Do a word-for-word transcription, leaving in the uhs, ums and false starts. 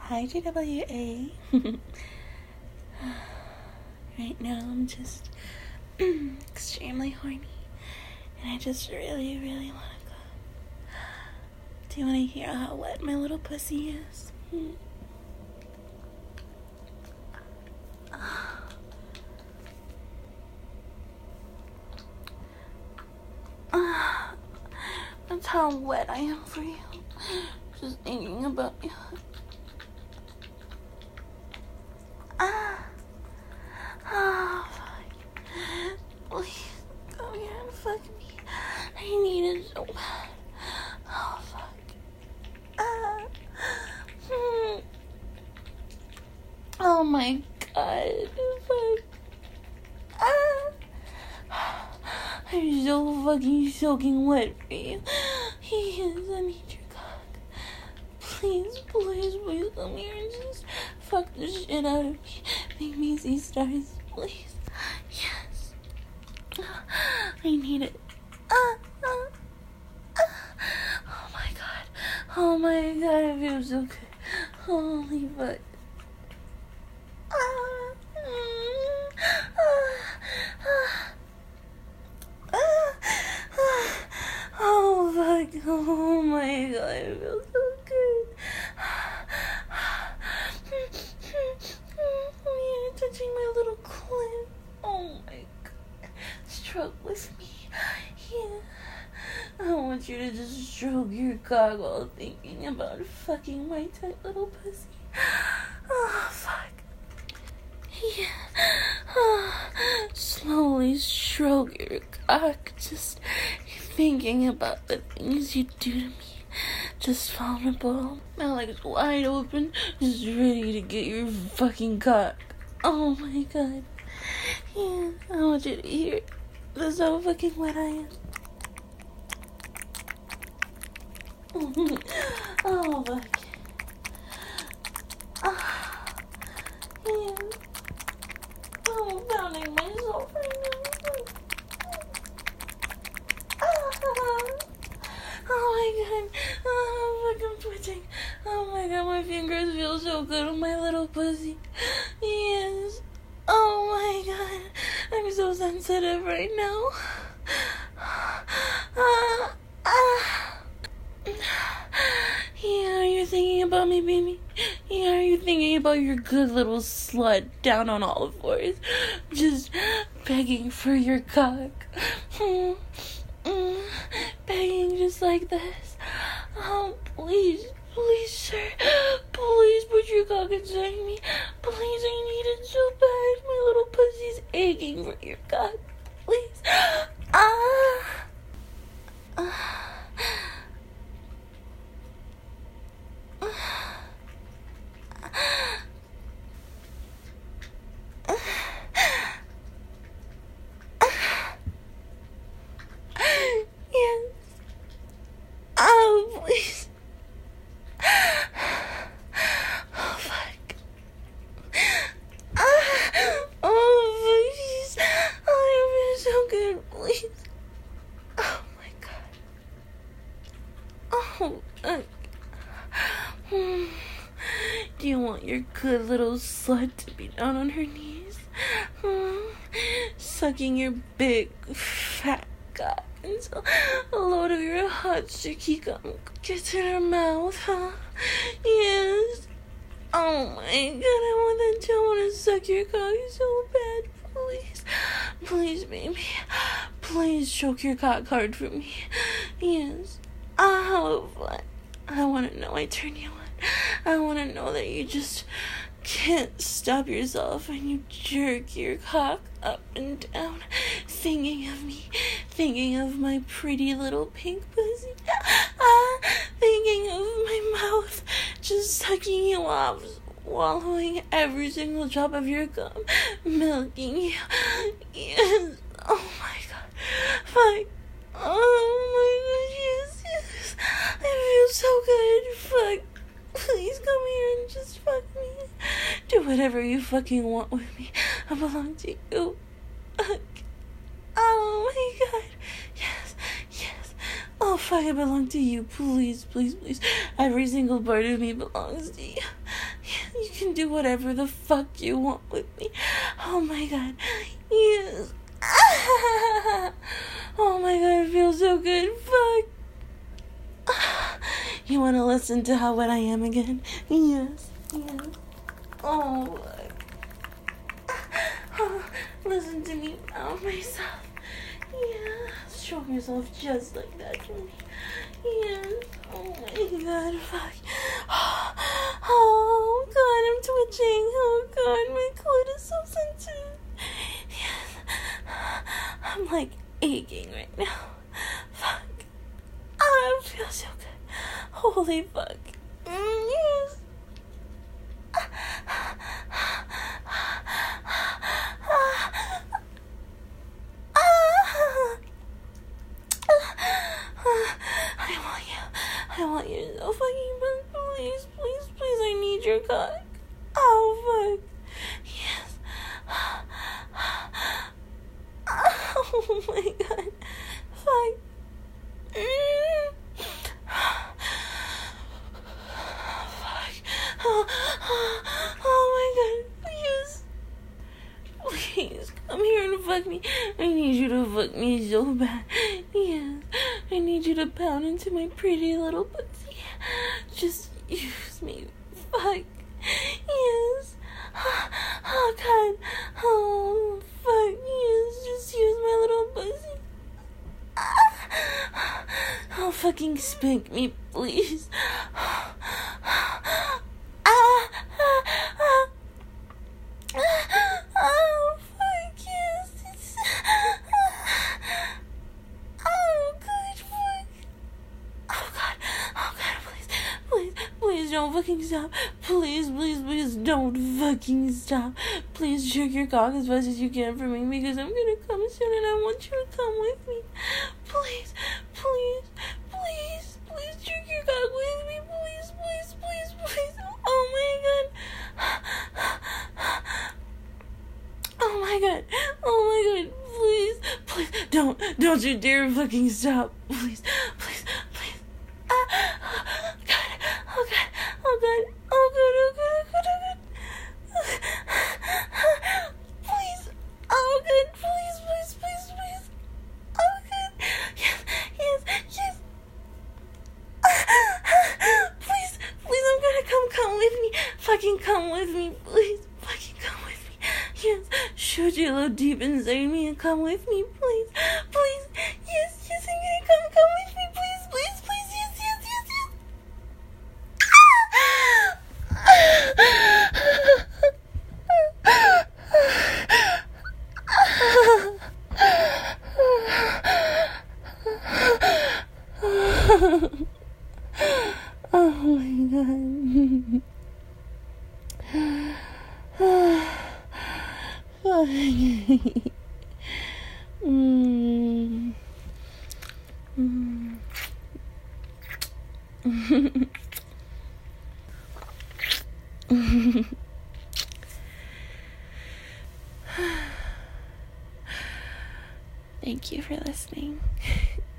Hi, G W A. Right now, I'm just extremely horny, and I just really, really want to go. Do you want to hear how wet my little pussy is? Hmm. That's how wet I am for you. Just thinking about you. Ah. Oh, fuck. Please, come here and fuck me. I need it so bad. Oh, fuck. Ah. Hmm. Oh, my God. Fuck. Ah. I'm so fucking soaking wet for you. Yes, I need your cock. Please, please, please come here and just fuck the shit out of me. Make me see stars, please. Yes. I need it. Ah, ah, ah. Oh my God. Oh my God, I feel so good. Holy fuck. Ah, mm, ah, ah. Oh, fuck. Oh, my God. I feel so good. You're touching my little clit. Oh, my God. Stroke with me. Yeah. I want you to just stroke your cock while thinking about fucking my tight little pussy. Oh, fuck. Yeah. Oh, slowly stroke your cock, just thinking about the things you do to me. Just vulnerable, my legs wide open, just ready to get your fucking cock. Oh my God. Yeah, I want you to hear it. That's how fucking wet I am. Oh, fuck. Ah, yeah. I'm pounding myself right now. Ah, oh my God. Oh, I'm fucking twitching. Oh my God, my fingers feel so good on my little pussy. Yes. Oh my God. I'm so sensitive right now. Ah, ah. Yeah, are you thinking about me, baby? Yeah, are you thinking about your good little slut down on all fours, just begging for your cock? Mm, mm, begging just like this. Oh, please, please, sir, please put your cock inside me. Please, I need it so bad. My little pussy's aching for your cock. Please. Ah. Ah. Yes. Oh, please. Oh, fuck. Ah. Oh, please. Oh, you feel so good, please. Oh, my God. Oh, fuck. Hmm. Do you want your good little slut to be down on her knees? Hmm. Sucking your big, fat cock until a load of your hot, sticky cum gets in her mouth, huh? Yes. Oh my God, I want that too. I want to suck your cock so bad. Please. Please, baby. Please stroke your cock hard for me. Yes. Oh, fun. I want to know I turn you on. I want to know that you just can't stop yourself and you jerk your cock up and down, thinking of me, thinking of my pretty little pink pussy, ah, thinking of my mouth, just sucking you off, swallowing every single drop of your cum, milking you. Yes. Oh my God. Fuck. Oh my God. Yes, yes. I feel so good. Fuck. Please come here and just fuck me. Do whatever you fucking want with me. I belong to you. Fuck. Oh my God. Yes, yes. Oh Oh, fuck, I belong to you. Please, please, please. Every single part of me belongs to you. You can do whatever the fuck you want with me. Oh my god. Yes. Oh my god, it feels so good. Fuck. You want to listen to how wet I am again? Yes. Yes. Oh, fuck. Oh, listen to me now, myself. Yeah, show yourself just like that to me. Yes. Oh my god, fuck. Oh god, I'm twitching. Oh god, my clit is so sensitive. Yes. I'm like aching right now. Fuck. Oh, it feels so good. Holy fuck. Mm, yes. I want you. I want you so fucking bad. Please, please, please. I need your cock. Oh, fuck. Yes. Oh, my God. Fuck. Mm. Fuck. Oh, oh, my God. Please. Please, come here and fuck me. I need you to fuck me so bad. Yes. I need you to pound into my pretty little pussy. Just use me. Fuck. Yes. Oh, God. Oh, fuck. Yes. Just use my little pussy. Oh, fucking spank me, please. Oh, fuck, yes. It's... Oh, good, fuck. Oh, God. Oh, God, please. Please, please don't fucking stop. Please, please, please don't fucking stop. Please jerk your cock as fast as you can for me because I'm gonna come soon and I want you to come with me. Please, please, please, please jerk your cock with me. Please, please, please, please. Oh, my God. Oh my god, oh my god, please, please, don't, don't you dare fucking stop, please, please, please, ah, oh god, oh god, oh god, oh god, oh god, oh god, oh god, please, oh god, please, please, please, please, oh god, yes, yes, yes, please, please, I'm gonna come, come with me, fucking come with me, please, fucking come with me. Yes, shoot you low deep inside me and come with me, please, please, yes, yes, I'm gonna come, come with me, please, please, please, yes, yes, yes, yes. Oh my god. mm. Mm. Thank you for listening.